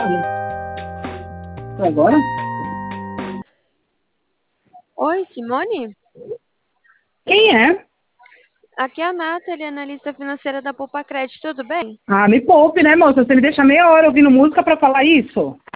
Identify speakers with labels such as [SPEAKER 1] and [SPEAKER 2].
[SPEAKER 1] Agora?
[SPEAKER 2] Oi, Simone?
[SPEAKER 1] Quem é?
[SPEAKER 2] Aqui é a Nathalie, analista financeira da Poupa Crédito, tudo bem?
[SPEAKER 1] Ah, me poupe, né, moça? Você me deixa meia hora ouvindo música pra falar isso?